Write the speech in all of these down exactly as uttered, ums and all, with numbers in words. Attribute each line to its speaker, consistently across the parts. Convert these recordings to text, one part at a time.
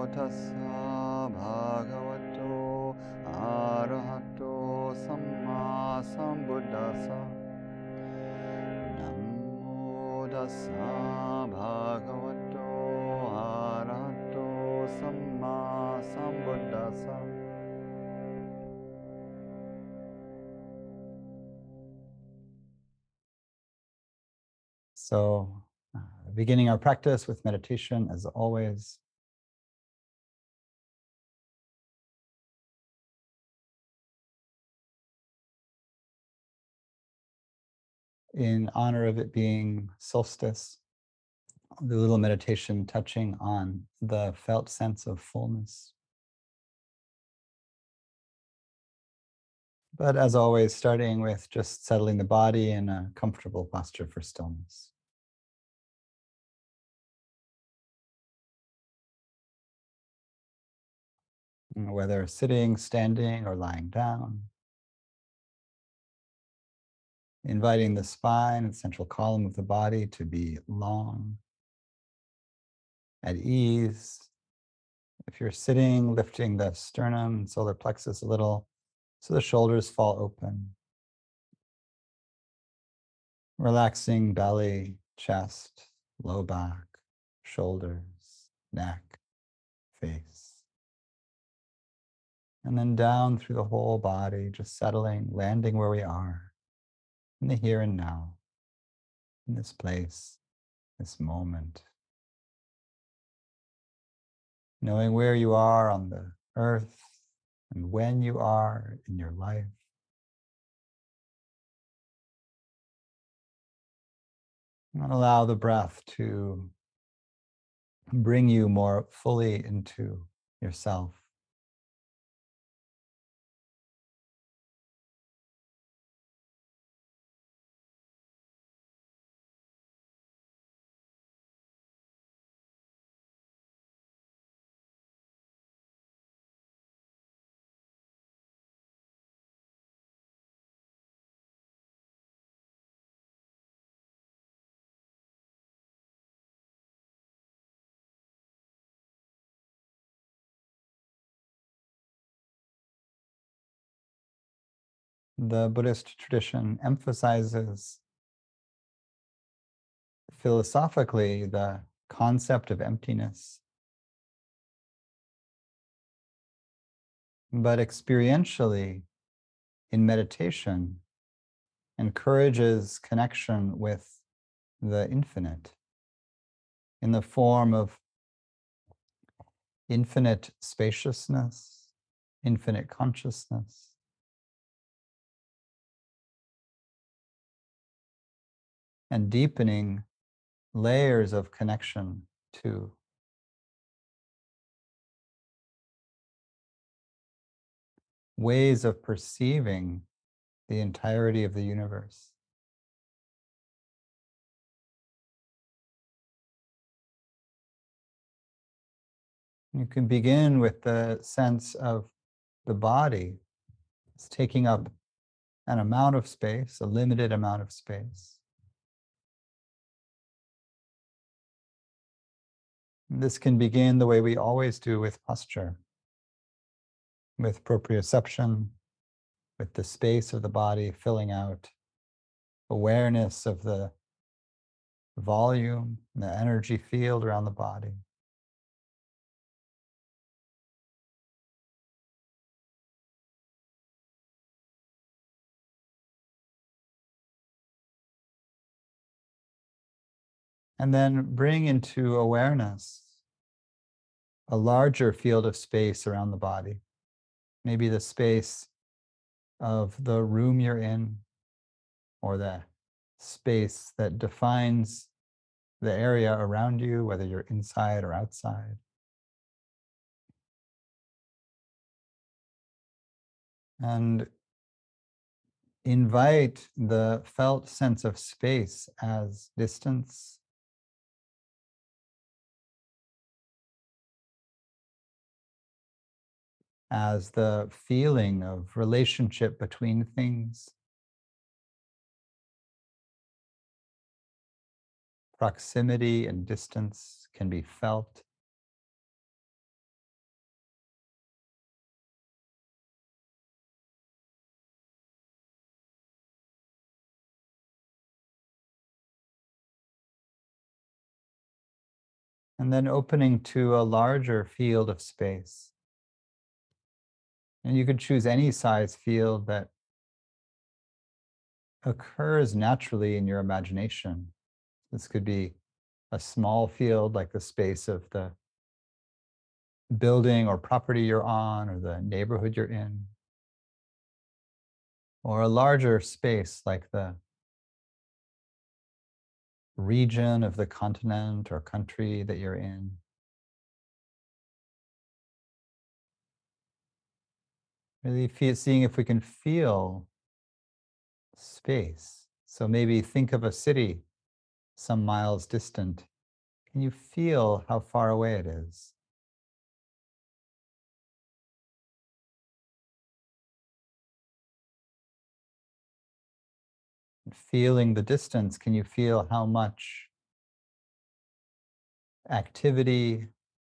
Speaker 1: tassa bhagavato arahato samma sambuddhassa. Namo tassa bhagavato arahato samma sambuddhassa. So, uh, beginning our practice with meditation, as always, in honor of it being solstice, I'll do a little meditation touching on the felt sense of fullness. But as always, starting with just settling the body in a comfortable posture for stillness. Whether sitting, standing, or lying down, inviting the spine and central column of the body to be long, at ease. If you're sitting, lifting the sternum and solar plexus a little so the shoulders fall open. Relaxing belly, chest, low back, shoulders, neck, face. And then down through the whole body, just settling, landing where we are, in the here and now, in this place, this moment. Knowing where you are on the earth and when you are in your life. And allow the breath to bring you more fully into yourself. The Buddhist tradition emphasizes philosophically the concept of emptiness, but experientially in meditation encourages connection with the infinite in the form of infinite spaciousness, infinite consciousness. And deepening layers of connection to ways of perceiving the entirety of the universe. You can begin with the sense of the body as taking up an amount of space, a limited amount of space. This can begin the way we always do with posture, with proprioception, with the space of the body filling out, awareness of the volume, the energy field around the body. And then bring into awareness a larger field of space around the body. Maybe the space of the room you're in, or the space that defines the area around you, whether you're inside or outside. And invite the felt sense of space as distance, as the feeling of relationship between things, proximity and distance can be felt. and then opening to a larger field of space. And you could choose any size field that occurs naturally in your imagination. This could be a small field like the space of the building or property you're on or the neighborhood you're in, or a larger space like the region of the continent or country that you're in. Really feel, seeing if we can feel space. So maybe think of a city some miles distant. Can you feel how far away it is? Feeling the distance, can you feel how much activity,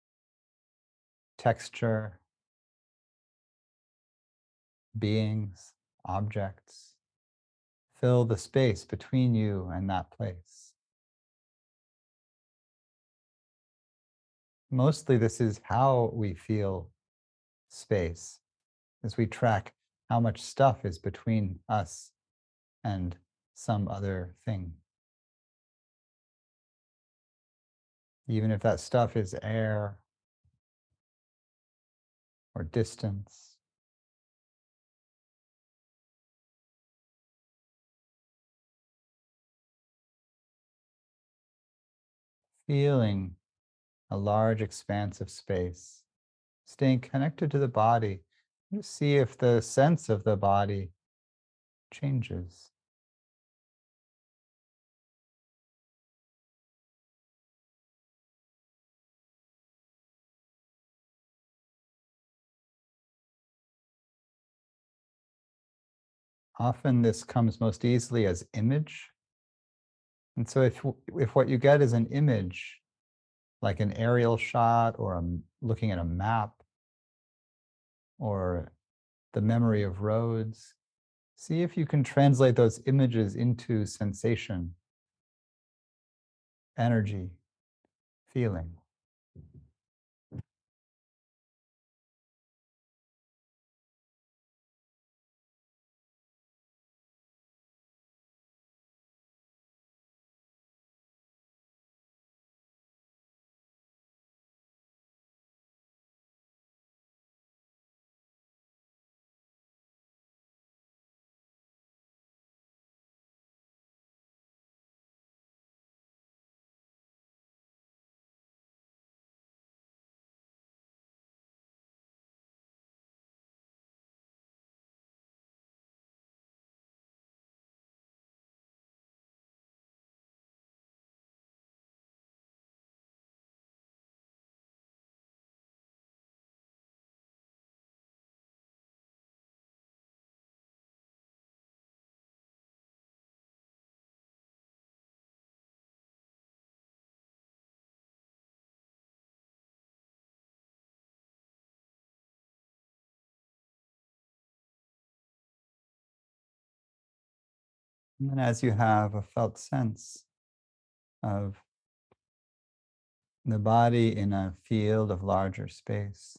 Speaker 1: texture, beings, objects fill the space between you and that place? Mostly, this is how we feel space, as we track how much stuff is between us and some other thing. Even if that stuff is air or distance. Feeling a large expanse of space, staying connected to the body. Just see if the sense of the body changes. Often this comes most easily as image. And so if, if what you get is an image, like an aerial shot or a, looking at a map or the memory of roads, see if you can translate those images into sensation, energy, feeling. And then as you have a felt sense of the body in a field of larger space,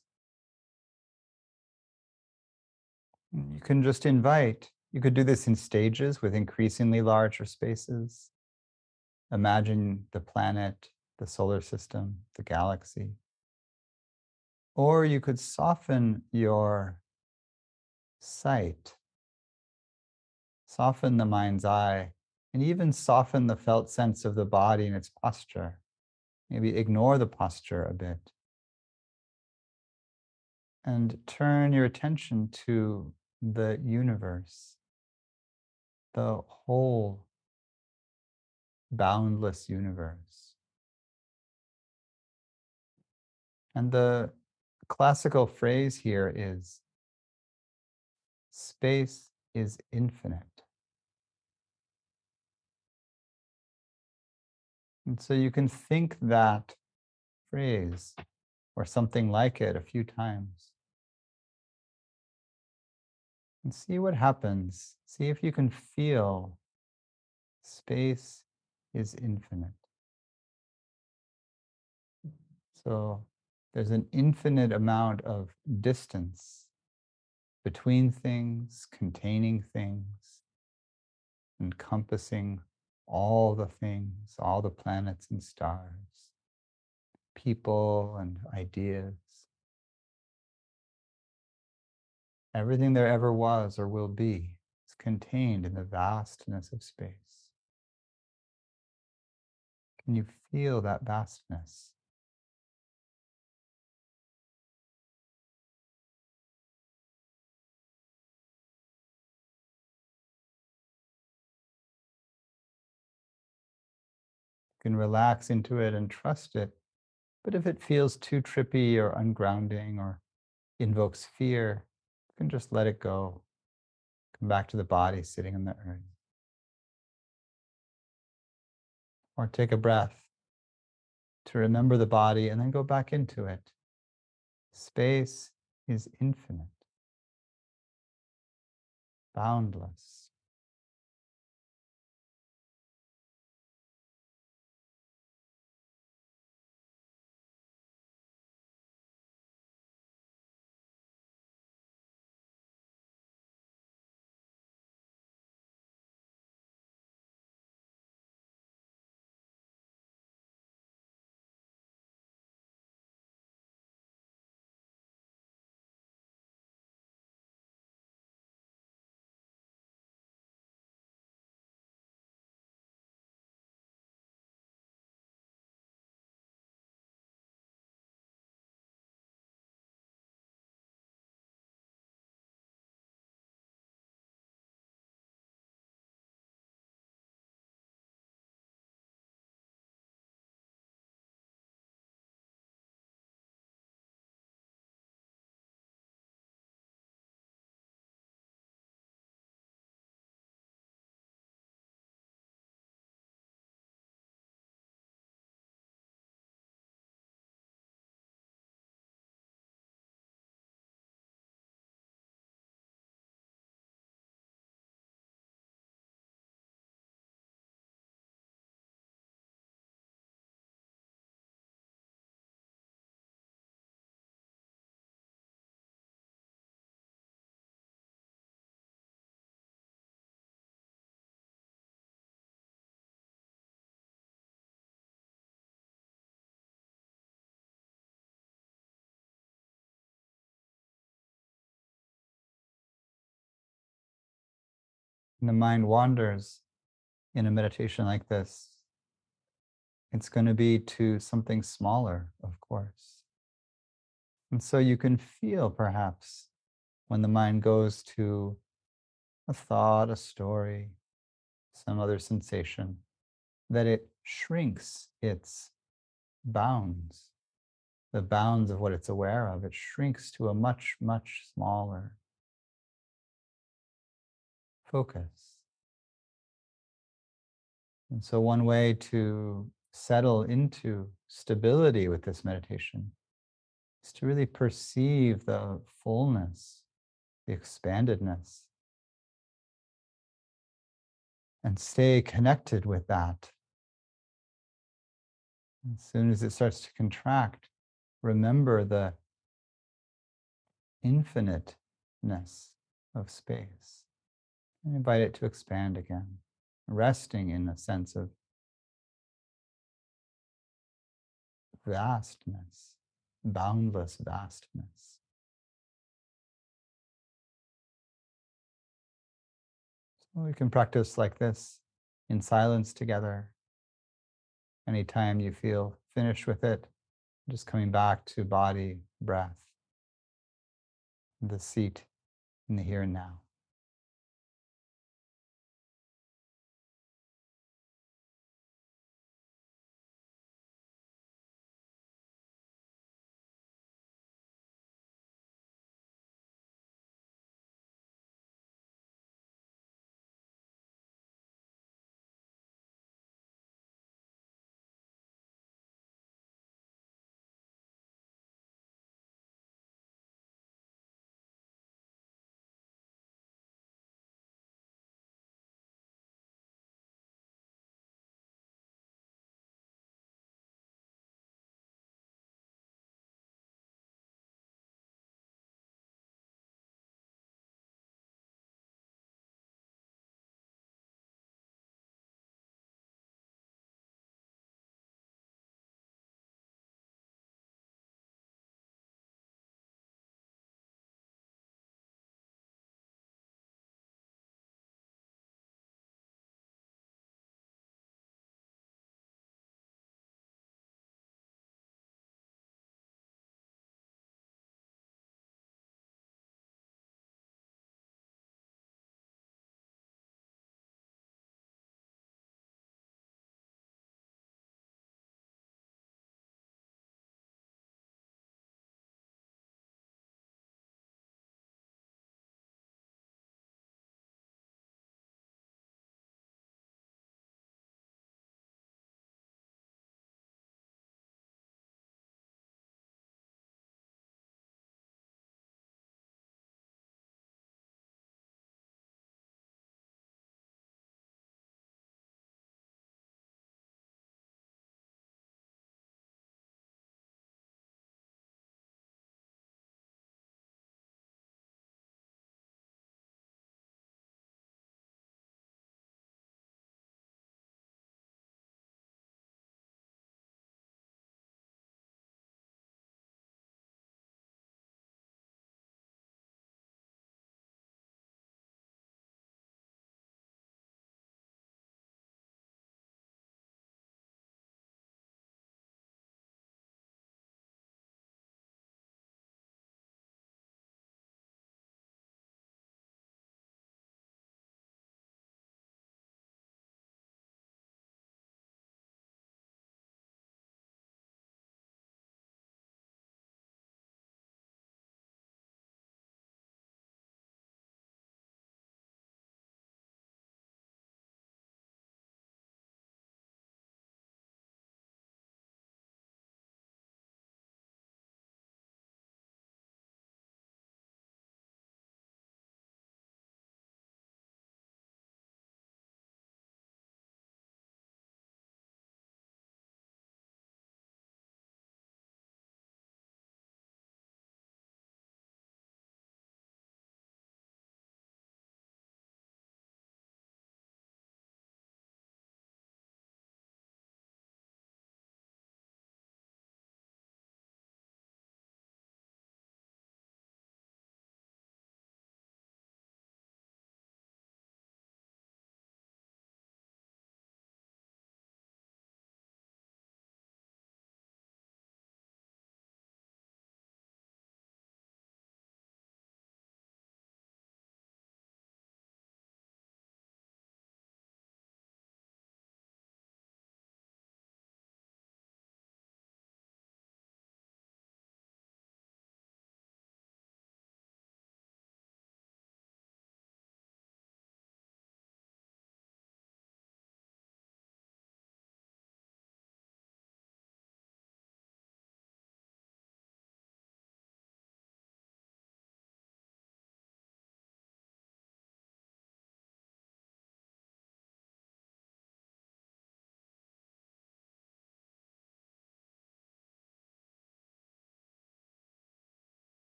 Speaker 1: you can just invite, you could do this in stages with increasingly larger spaces. Imagine the planet, the solar system, the galaxy. Or you could soften your sight, soften the mind's eye, and even soften the felt sense of the body and its posture. Maybe ignore the posture a bit and turn your attention to the universe, the whole boundless universe. And the classical phrase here is space is infinite. And so you can think that phrase or something like it a few times and see what happens. See if you can feel space is infinite. So there's an infinite amount of distance between things, containing things, encompassing all the things, all the planets and stars, people and ideas, everything there ever was or will be is contained in the vastness of space. Can you feel that vastness? You can relax into it and trust it. But if it feels too trippy or ungrounding or invokes fear, you can just let it go. Come back to the body sitting on the earth. Or take a breath to remember the body and then go back into it. Space is infinite, boundless. When the mind wanders in a meditation like this, it's going to be to something smaller, of course. And so you can feel perhaps when the mind goes to a thought, a story, some other sensation, that it shrinks its bounds, the bounds of what it's aware of. It shrinks to a much, much smaller focus. And so, one way to settle into stability with this meditation is to really perceive the fullness, the expandedness, and stay connected with that. As soon as it starts to contract, remember the infiniteness of space and invite it to expand again, resting in a sense of vastness, boundless vastness. So we can practice like this in silence together. Anytime you feel finished with it, just coming back to body, breath, the seat in the here and now.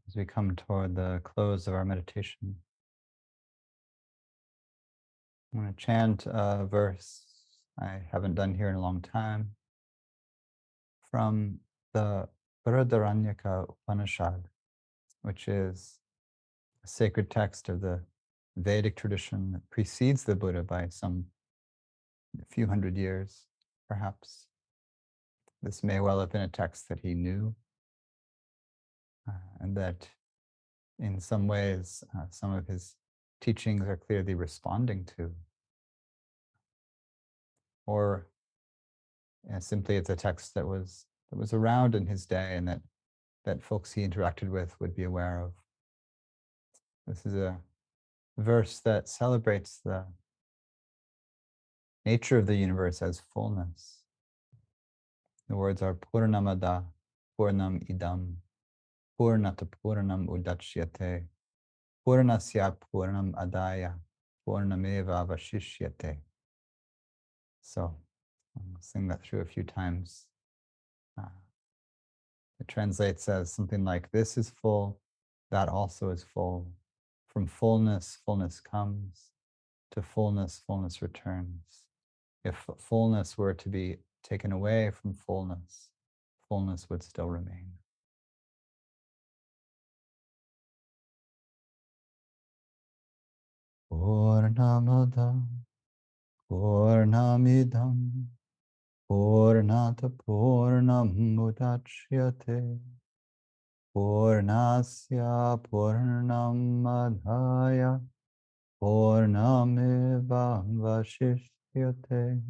Speaker 1: as we come toward the close of our meditation, I'm going to chant a verse I haven't done here in a long time from the Brihadaranyaka Upanishad, which is a sacred text of the Vedic tradition that precedes the Buddha by some few hundred years, perhaps. This may well have been a text that he knew, uh, and that in some ways, uh, some of his teachings are clearly responding to, or you know, simply it's a text that was that was around in his day and that that folks he interacted with would be aware of. This is a verse that celebrates the nature of the universe as fullness. The words are Purnamada, Purnam Idam, Purnata Purnam Udachyate, Purnasya Purnam Adaya, Purnameva Vashishyate. So I'll sing that through a few times. Uh, it translates as something like, this is full, that also is full. From fullness, fullness comes. To fullness, fullness returns. If fullness were to be taken away from fullness, fullness would still remain. Purnamada, Purnamidam, Purnata Purnam Mudachyate, Purnasya Purnam Madhaya, Purnameva Vashishyate,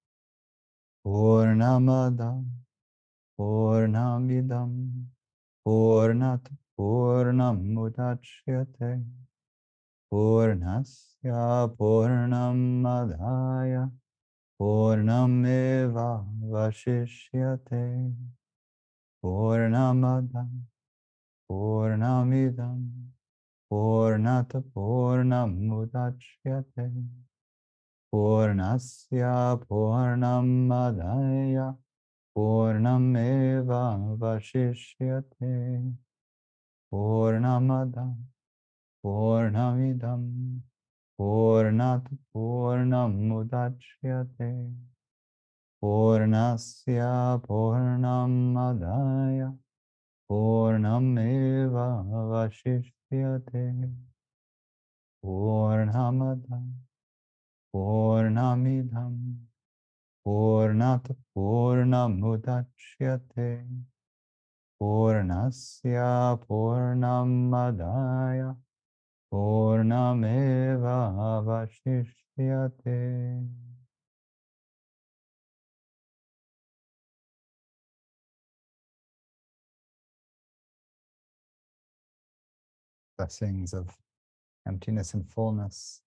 Speaker 1: Purnamada, Purnamidam, Purnat Purnam Mudachyate, Purnasya Purnam Madhaya, Purnameva Vashishyate, Purnamada, Purnamidam, Purnata Purnam Mudachyate, Purnasya Purnam Madhaya, Purnameva Vashishyate, Purnamada, Purnamidam, Purnat Purnam Mudachyate, Purnasya Purnam Madhaya, Purnameva Vashishyate, Purnamada, Purnamidam, Purnat Purnam Mudachyate, Purnasya Purnam Madhaya, Purnameva Vashishyate. Blessings of emptiness and fullness